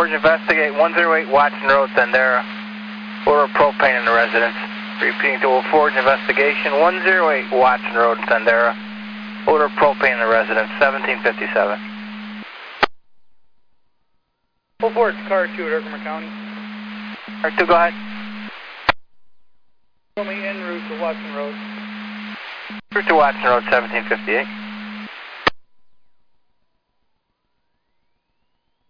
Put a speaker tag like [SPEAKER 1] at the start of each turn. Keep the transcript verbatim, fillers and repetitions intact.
[SPEAKER 1] Forge, investigate one oh eight Watson Road, Thundera. Order of propane in the residence. Repeating to Old Forge, investigation one oh eight Watson Road, Thundera. Order of propane in the residence, seventeen fifty-seven.
[SPEAKER 2] Old Forge, car two at Herkimer County.
[SPEAKER 1] Car two, go ahead.
[SPEAKER 2] Show me en route to Watson Road.
[SPEAKER 1] En route to Watson Road, seventeen fifty-eight.